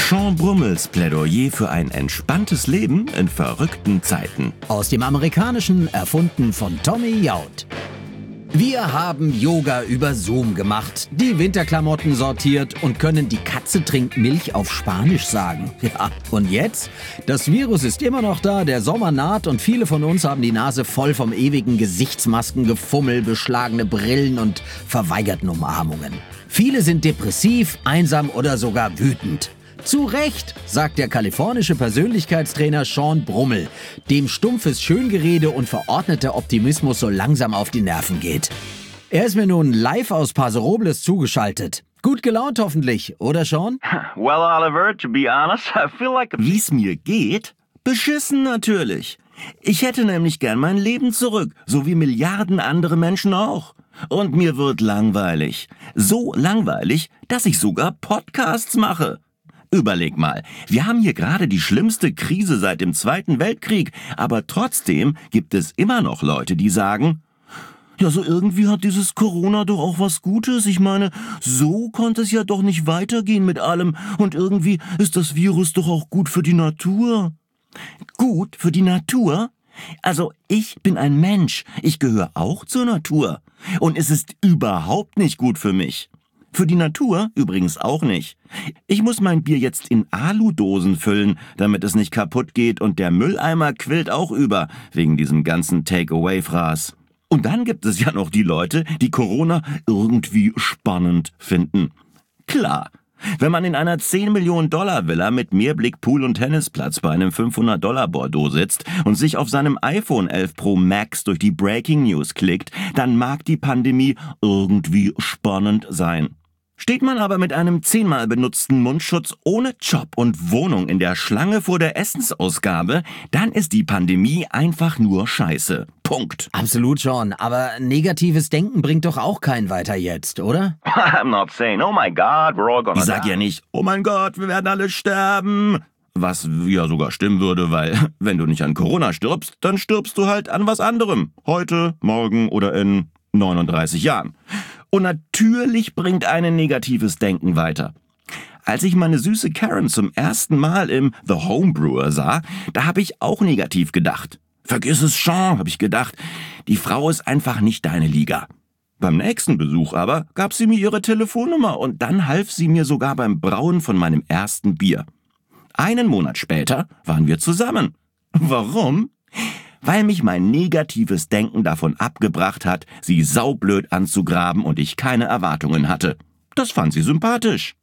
Sean Brummels Plädoyer für ein entspanntes Leben in verrückten Zeiten. Aus dem Amerikanischen, erfunden von Tommy Jaud. Wir haben Yoga über Zoom gemacht, die Winterklamotten sortiert und können die Katze trinkt Milch auf Spanisch sagen. Ja, und jetzt? Das Virus ist immer noch da, der Sommer naht und viele von uns haben die Nase voll vom ewigen Gesichtsmaskengefummel, beschlagene Brillen und verweigerten Umarmungen. Viele sind depressiv, einsam oder sogar wütend. Zu Recht, sagt der kalifornische Persönlichkeitstrainer Sean Brummel, dem stumpfes Schöngerede und verordneter Optimismus so langsam auf die Nerven geht. Er ist mir nun live aus Paso Robles zugeschaltet. Gut gelaunt hoffentlich, oder Sean? Well, Oliver, to be honest, I feel like Wie's mir geht? Beschissen natürlich. Ich hätte nämlich gern mein Leben zurück, so wie Milliarden andere Menschen auch. Und mir wird langweilig. So langweilig, dass ich sogar Podcasts mache. Überleg mal, wir haben hier gerade die schlimmste Krise seit dem Zweiten Weltkrieg, aber trotzdem gibt es immer noch Leute, die sagen, ja, so irgendwie hat dieses Corona doch auch was Gutes. Ich meine, so konnte es ja doch nicht weitergehen mit allem und irgendwie ist das Virus doch auch gut für die Natur. Gut für die Natur? Also, ich bin ein Mensch, ich gehöre auch zur Natur und es ist überhaupt nicht gut für mich. Für die Natur übrigens auch nicht. Ich muss mein Bier jetzt in Aludosen füllen, damit es nicht kaputt geht und der Mülleimer quillt auch über, wegen diesem ganzen Take-Away-Fraß. Und dann gibt es ja noch die Leute, die Corona irgendwie spannend finden. Klar, wenn man in einer 10-Millionen-Dollar-Villa mit Meerblick, Pool und Tennisplatz bei einem 500-Dollar-Bordeaux sitzt und sich auf seinem iPhone 11 Pro Max durch die Breaking News klickt, dann mag die Pandemie irgendwie spannend sein. Steht man aber mit einem 10-mal benutzten Mundschutz ohne Job und Wohnung in der Schlange vor der Essensausgabe, dann ist die Pandemie einfach nur Scheiße. Punkt. Absolut schon, aber negatives Denken bringt doch auch keinen weiter jetzt, oder? I'm not saying, oh my God, we're all gonna Ich sag die. ja nicht, oh mein Gott, wir werden alle sterben. Was ja sogar stimmen würde, weil wenn du nicht an Corona stirbst, dann stirbst du halt an was anderem. Heute, morgen oder in 39 Jahren. Und natürlich bringt ein negatives Denken weiter. Als ich meine süße Karen zum ersten Mal im The Homebrewer sah, da habe ich auch negativ gedacht. Vergiss es, Sean, habe ich gedacht. Die Frau ist einfach nicht deine Liga. Beim nächsten Besuch aber gab sie mir ihre Telefonnummer und dann half sie mir sogar beim Brauen von meinem ersten Bier. Einen Monat später waren wir zusammen. Warum? Weil mich mein negatives Denken davon abgebracht hat, sie saublöd anzugraben und ich keine Erwartungen hatte. Das fand sie sympathisch.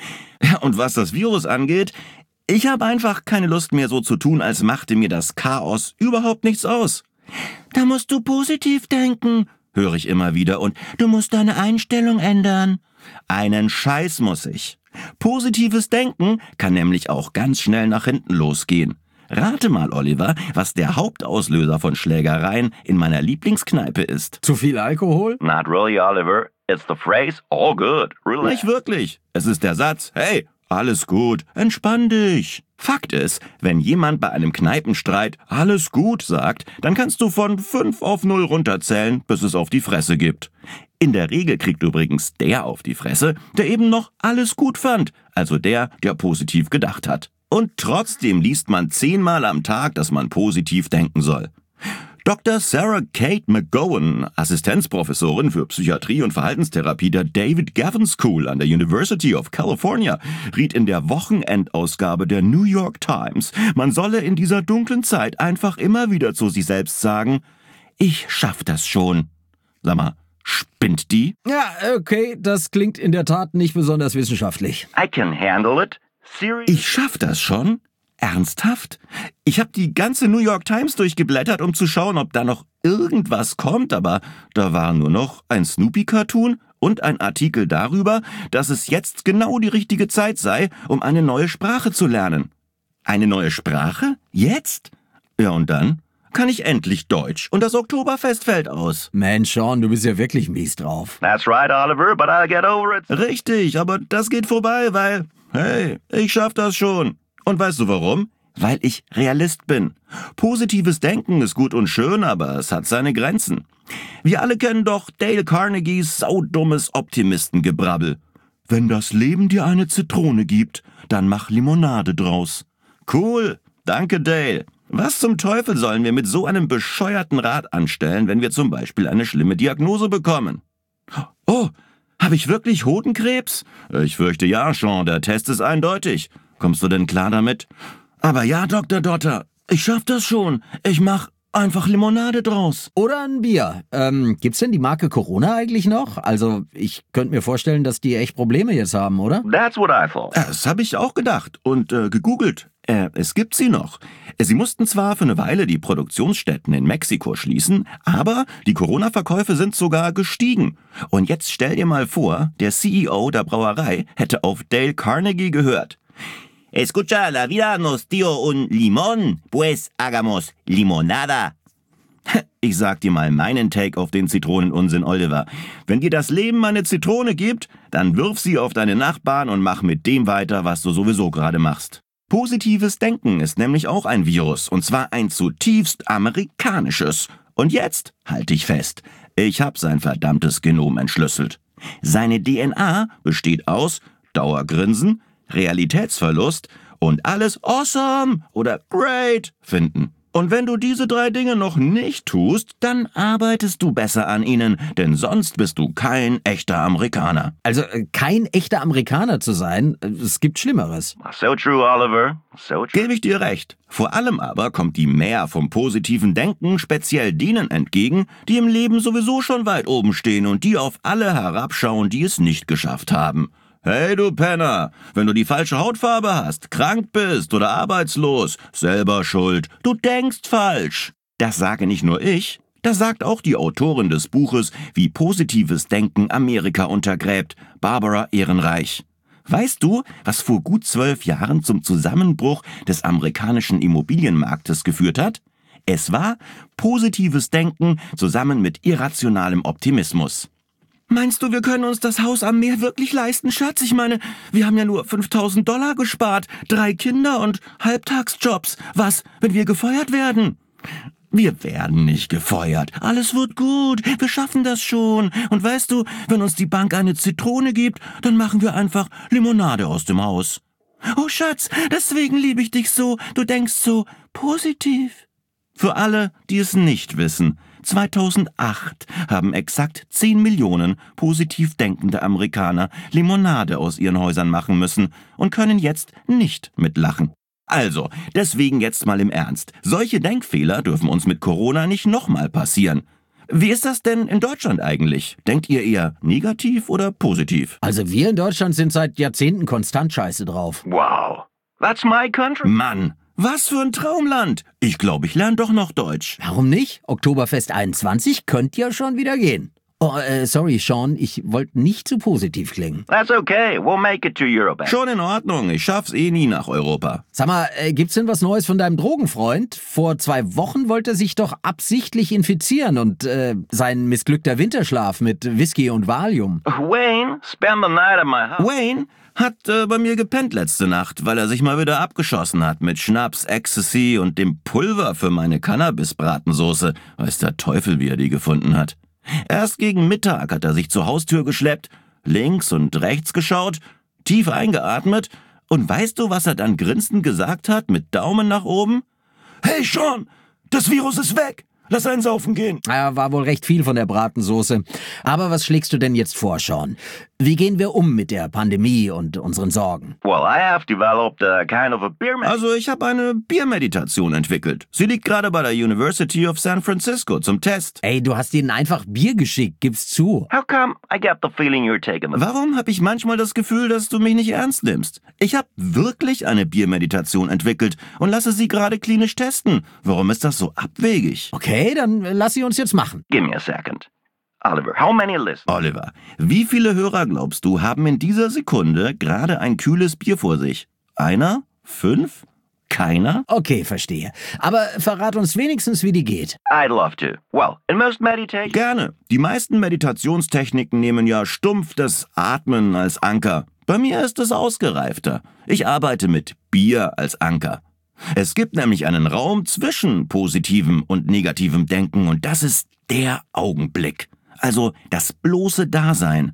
Ja, und was das Virus angeht, ich habe einfach keine Lust mehr so zu tun, als machte mir das Chaos überhaupt nichts aus. Da musst du positiv denken, höre ich immer wieder, und du musst deine Einstellung ändern. Einen Scheiß muss ich. Positives Denken kann nämlich auch ganz schnell nach hinten losgehen. Rate mal, Oliver, was der Hauptauslöser von Schlägereien in meiner Lieblingskneipe ist. Zu viel Alkohol? Not really, Oliver. It's the phrase, all good. Really? Nicht wirklich. Es ist der Satz, hey, alles gut, entspann dich. Fakt ist, wenn jemand bei einem Kneipenstreit alles gut sagt, dann kannst du von 5 auf 0 runterzählen, bis es auf die Fresse gibt. In der Regel kriegt übrigens der auf die Fresse, der eben noch alles gut fand, also der positiv gedacht hat. Und trotzdem liest man 10-mal am Tag, dass man positiv denken soll. Dr. Sarah Kate McGowan, Assistenzprofessorin für Psychiatrie und Verhaltenstherapie der David Gavin School an der University of California, riet in der Wochenendausgabe der New York Times, man solle in dieser dunklen Zeit einfach immer wieder zu sich selbst sagen, ich schaff das schon. Sag mal, spinnt die? Ja, okay, das klingt in der Tat nicht besonders wissenschaftlich. I can handle it. Serious? Ich schaff das schon? Ernsthaft? Ich habe die ganze New York Times durchgeblättert, um zu schauen, ob da noch irgendwas kommt, aber da war nur noch ein Snoopy-Cartoon und ein Artikel darüber, dass es jetzt genau die richtige Zeit sei, um eine neue Sprache zu lernen. Eine neue Sprache? Jetzt? Ja, und dann kann ich endlich Deutsch und das Oktoberfest fällt aus. Mensch, Sean, du bist ja wirklich mies drauf. That's right, Oliver, but I'll get over it. Richtig, aber das geht vorbei, weil, hey, ich schaff das schon. Und weißt du warum? Weil ich Realist bin. Positives Denken ist gut und schön, aber es hat seine Grenzen. Wir alle kennen doch Dale Carnegies saudummes Optimistengebrabbel. Wenn das Leben dir eine Zitrone gibt, dann mach Limonade draus. Cool, danke Dale. Was zum Teufel sollen wir mit so einem bescheuerten Rat anstellen, wenn wir zum Beispiel eine schlimme Diagnose bekommen? Oh, habe ich wirklich Hodenkrebs? Ich fürchte ja, Sean, der Test ist eindeutig. Kommst du denn klar damit? Aber ja, Dr. Dotter, ich schaff das schon. Ich mach einfach Limonade draus. Oder ein Bier. Gibt's denn die Marke Corona eigentlich noch? Also, ich könnte mir vorstellen, dass die echt Probleme jetzt haben, oder? That's what I thought. Das habe ich auch gedacht und gegoogelt. Es gibt sie noch. Sie mussten zwar für eine Weile die Produktionsstätten in Mexiko schließen, aber die Corona-Verkäufe sind sogar gestiegen. Und jetzt stell dir mal vor, der CEO der Brauerei hätte auf Dale Carnegie gehört. Escucha, la vida nos dio un limón, pues hagamos limonada. Ich sag dir mal meinen Take auf den Zitronenunsinn, Oliver. Wenn dir das Leben eine Zitrone gibt, dann wirf sie auf deine Nachbarn und mach mit dem weiter, was du sowieso gerade machst. Positives Denken ist nämlich auch ein Virus, und zwar ein zutiefst amerikanisches. Und jetzt, halt dich fest, ich hab sein verdammtes Genom entschlüsselt. Seine DNA besteht aus Dauergrinsen, Realitätsverlust und alles awesome oder great finden. Und wenn du diese 3 Dinge noch nicht tust, dann arbeitest du besser an ihnen, denn sonst bist du kein echter Amerikaner. Also, kein echter Amerikaner zu sein, es gibt Schlimmeres. So true, Oliver. So true. Gebe ich dir recht. Vor allem aber kommt die Mehr vom positiven Denken speziell denen entgegen, die im Leben sowieso schon weit oben stehen und die auf alle herabschauen, die es nicht geschafft haben. Hey du Penner, wenn du die falsche Hautfarbe hast, krank bist oder arbeitslos, selber schuld, du denkst falsch. Das sage nicht nur ich, das sagt auch die Autorin des Buches Wie positives Denken Amerika untergräbt, Barbara Ehrenreich. Weißt du, was vor gut 12 Jahren zum Zusammenbruch des amerikanischen Immobilienmarktes geführt hat? Es war positives Denken zusammen mit irrationalem Optimismus. Meinst du, wir können uns das Haus am Meer wirklich leisten, Schatz? Ich meine, wir haben ja nur $5.000 gespart, 3 Kinder und Halbtagsjobs. Was, wenn wir gefeuert werden? Wir werden nicht gefeuert. Alles wird gut. Wir schaffen das schon. Und weißt du, wenn uns die Bank eine Zitrone gibt, dann machen wir einfach Limonade aus dem Haus. Oh Schatz, deswegen liebe ich dich so. Du denkst so positiv. Für alle, die es nicht wissen, 2008 haben exakt 10 Millionen positiv denkende Amerikaner Limonade aus ihren Häusern machen müssen und können jetzt nicht mitlachen. Also, deswegen jetzt mal im Ernst. Solche Denkfehler dürfen uns mit Corona nicht nochmal passieren. Wie ist das denn in Deutschland eigentlich? Denkt ihr eher negativ oder positiv? Also, wir in Deutschland sind seit Jahrzehnten konstant scheiße drauf. Wow. That's my country. Mann, was für ein Traumland! Ich glaube, ich lerne doch noch Deutsch. Warum nicht? Oktoberfest 21 könnte ja schon wieder gehen. Oh, sorry, Sean, ich wollte nicht zu positiv klingen. That's okay. We'll make it to Europe. Schon in Ordnung, ich schaff's eh nie nach Europa. Sag mal, gibt's denn was Neues von deinem Drogenfreund? Vor 2 Wochen wollte er sich doch absichtlich infizieren und sein missglückter Winterschlaf mit Whisky und Valium. Wayne, spend the night at my house. Wayne hat bei mir gepennt letzte Nacht, weil er sich mal wieder abgeschossen hat mit Schnaps, Ecstasy und dem Pulver für meine Cannabis-Bratensoße. Weiß der Teufel, wie er die gefunden hat. Erst gegen Mittag hat er sich zur Haustür geschleppt, links und rechts geschaut, tief eingeatmet und weißt du, was er dann grinsend gesagt hat mit Daumen nach oben? Hey Sean, das Virus ist weg! Lass einen saufen gehen. Ja, war wohl recht viel von der Bratensoße. Aber was schlägst du denn jetzt vor, Sean? Wie gehen wir um mit der Pandemie und unseren Sorgen? Well, I have developed a kind of a beer Also ich habe eine Biermeditation entwickelt. Sie liegt gerade bei der University of San Francisco zum Test. Ey, du hast ihnen einfach Bier geschickt, gib's zu. How come I get the feeling you're taking the... Warum habe ich manchmal das Gefühl, dass du mich nicht ernst nimmst? Ich habe wirklich eine Biermeditation entwickelt und lasse sie gerade klinisch testen. Warum ist das so abwegig? Okay, dann lass sie uns jetzt machen. Give me a second. Oliver, how many listeners? Oliver, wie viele Hörer, glaubst du, haben in dieser Sekunde gerade ein kühles Bier vor sich? 1? 5? Keiner? Okay, verstehe. Aber verrat uns wenigstens, wie die geht. I'd love to. Well, in most meditation... Gerne. Die meisten Meditationstechniken nehmen ja stumpf das Atmen als Anker. Bei mir ist es ausgereifter. Ich arbeite mit Bier als Anker. Es gibt nämlich einen Raum zwischen positivem und negativem Denken und das ist der Augenblick. Also das bloße Dasein.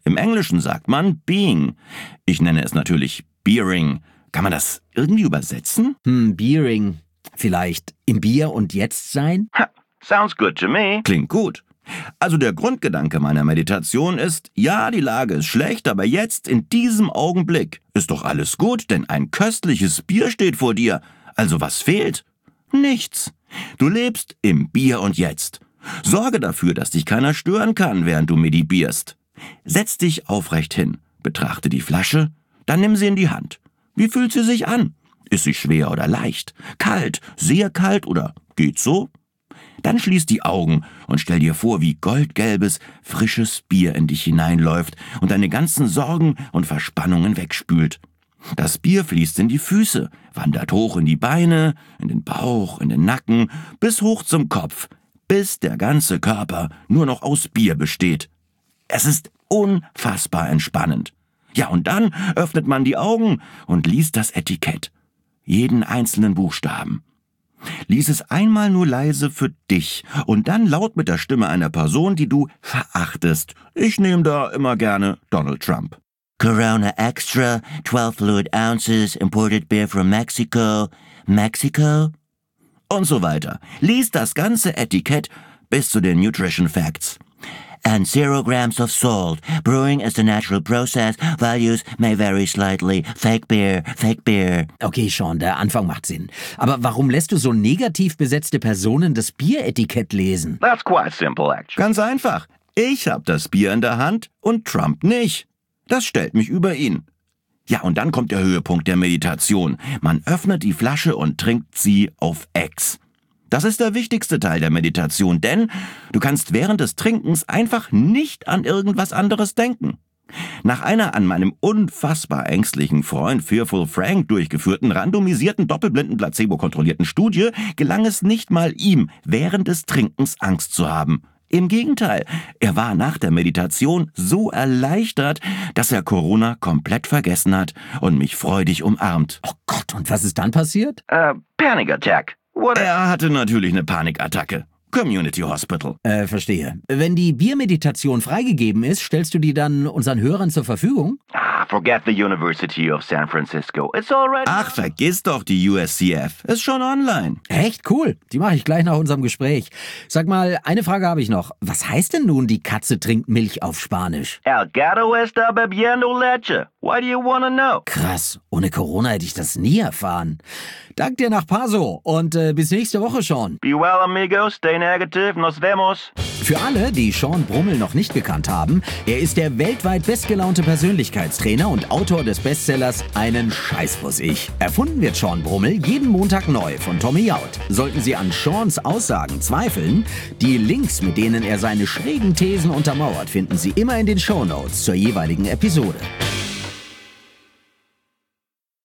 Im Englischen sagt man being. Ich nenne es natürlich beering. Kann man das irgendwie übersetzen? Beering. Vielleicht im Bier und Jetzt sein? Ha, sounds good to me. Klingt gut. Also der Grundgedanke meiner Meditation ist, ja, die Lage ist schlecht, aber jetzt, in diesem Augenblick, ist doch alles gut, denn ein köstliches Bier steht vor dir. Also was fehlt? Nichts. Du lebst im Bier und Jetzt. Sorge dafür, dass dich keiner stören kann, während du meditierst. Setz dich aufrecht hin, betrachte die Flasche, dann nimm sie in die Hand. Wie fühlt sie sich an? Ist sie schwer oder leicht? Kalt, sehr kalt oder geht's so? Dann schließ die Augen und stell dir vor, wie goldgelbes, frisches Bier in dich hineinläuft und deine ganzen Sorgen und Verspannungen wegspült. Das Bier fließt in die Füße, wandert hoch in die Beine, in den Bauch, in den Nacken, bis hoch zum Kopf, bis der ganze Körper nur noch aus Bier besteht. Es ist unfassbar entspannend. Ja, und dann öffnet man die Augen und liest das Etikett. Jeden einzelnen Buchstaben. Lies es einmal nur leise für dich und dann laut mit der Stimme einer Person, die du verachtest. Ich nehme da immer gerne Donald Trump. Corona Extra, 12 fluid ounces, imported beer from Mexico. Mexico? Und so weiter. Lies das ganze Etikett bis zu den Nutrition Facts. And 0 grams of salt. Brewing is the natural process. Values may vary slightly. Fake beer, fake beer. Okay, Sean, der Anfang macht Sinn. Aber warum lässt du so negativ besetzte Personen das Bieretikett lesen? That's quite simple, actually. Ganz einfach. Ich hab das Bier in der Hand und Trump nicht. Das stellt mich über ihn. Ja, und dann kommt der Höhepunkt der Meditation. Man öffnet die Flasche und trinkt sie auf Ex. Das ist der wichtigste Teil der Meditation, denn du kannst während des Trinkens einfach nicht an irgendwas anderes denken. Nach einer an meinem unfassbar ängstlichen Freund Fearful Frank durchgeführten, randomisierten, doppelblinden, placebo-kontrollierten Studie gelang es nicht mal ihm, während des Trinkens Angst zu haben. Im Gegenteil, er war nach der Meditation so erleichtert, dass er Corona komplett vergessen hat und mich freudig umarmt. Oh Gott, und was ist dann passiert? Panic attack. What? Er hatte natürlich eine Panikattacke. Community Hospital. Verstehe. Wenn die Biermeditation freigegeben ist, stellst du die dann unseren Hörern zur Verfügung? Forget the University of San Francisco. It's already... Ach, vergiss doch die USCF. Ist schon online. Echt cool. Die mache ich gleich nach unserem Gespräch. Sag mal, eine Frage habe ich noch. Was heißt denn nun, die Katze trinkt Milch auf Spanisch? El gato está bebiendo leche. Why do you want to know? Krass. Ohne Corona hätte ich das nie erfahren. Dank dir nach Paso und bis nächste Woche, Sean. Be well, amigos. Stay negative. Nos vemos. Für alle, die Sean Brummel noch nicht gekannt haben, er ist der weltweit bestgelaunte Persönlichkeitstrainer und Autor des Bestsellers Einen Scheiß muss ich. Erfunden wird Sean Brummel jeden Montag neu von Tommy Jaud. Sollten Sie an Seans Aussagen zweifeln, die Links, mit denen er seine schrägen Thesen untermauert, finden Sie immer in den Shownotes zur jeweiligen Episode.